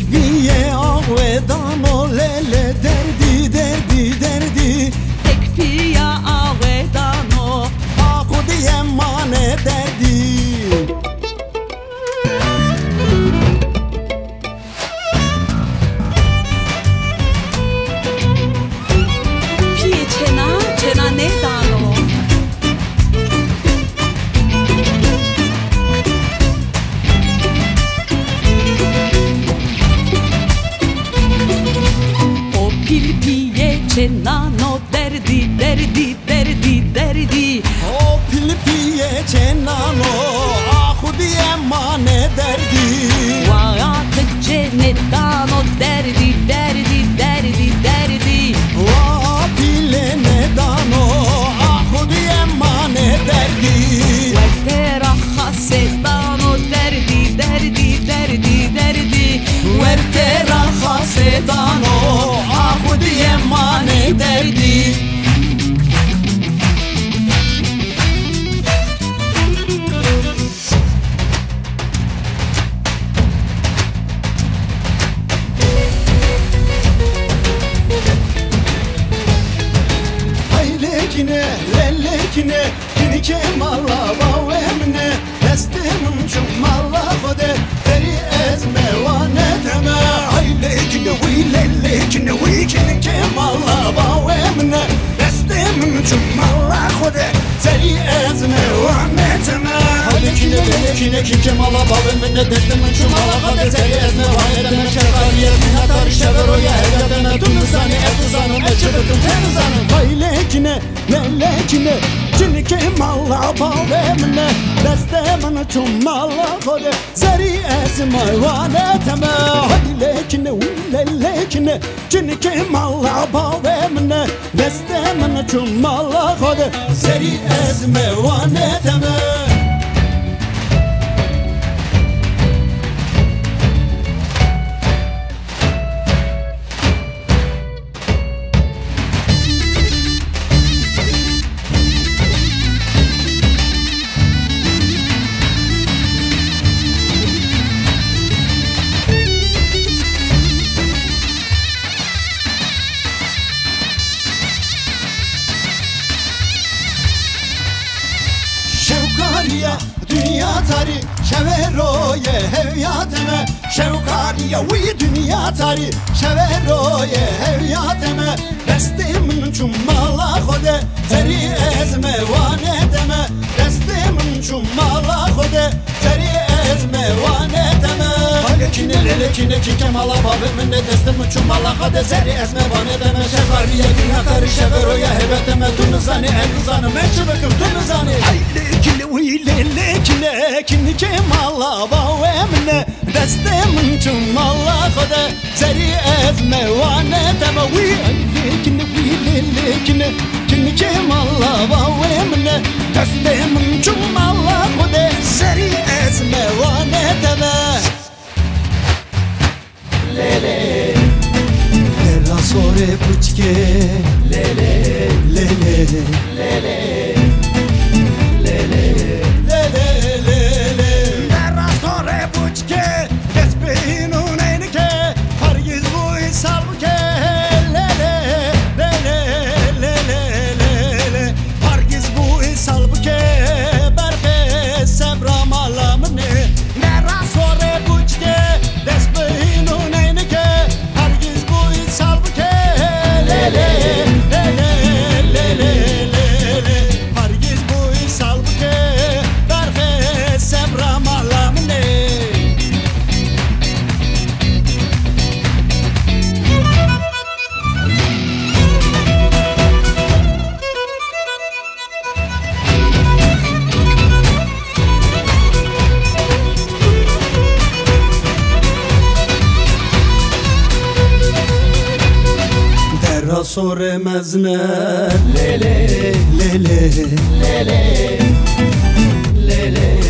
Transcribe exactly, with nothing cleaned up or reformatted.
Tekviye avedan o lele derdi derdi derdi Tekfiye avedan o Akudi emmane derdi Piye çena çena ne dano O pil piye çena no derdi derdi derdi derdi O pilpiye çenano Akudi emmane derdi Vaat cennet dano derdi derdi derdi derdi Va pile ne dano Akudi emmane derdi Vertera hasedano derdi derdi derdi derdi Vertera hasedano Akudi emmane derdi Haylekine, lellekine, kini kemalla bavemine Destimin çumalla kode, deri ezme vaneteme Haylekine, vi lellekine, vi kini kemalla bavemine Destimin çumalla kode, deri ezme vaneteme Haylekine, lellekine, kini kemalla bavemine Destimin çumalla kode, deri ezme vaneteme Şerhariyetine tarih şeveroya evleteme Tunuzani, etuzanım, etçebetim, tenuzanım Haylekine, lellekine, kini kemalla bavemine Destimin çumalla kode, deri ezme vaneteme Haylekine, vi lellekine, kini kemalla bavemine Destimin çumalla kode, deri ezme vaneteme Şevkariye dünya tari şeveroye hevyateme Şevkariye vi dünya tari şeveroye hevyateme Destimin çummala kode teri ezme vaneteme Destimin çummala kode teri ezme vaneteme Halekine lelekine ki kemala babemine Destimin çummala kode teri ezme vaneteme Şevkariye dünya tari şeveroye hevyateme Tunuzani eluzanı mençibeküm tunuzani Haylekine vi lelekine kini kemala bavemine Destimin çummala kode teri ezme vaneteme Vi haylekine vi lelekine kini kemala bavemine Destimin çummala kode teri ezme vaneteme Lele Terra sore puçke Lele Lele Lele Sore mezne lele lele lele lele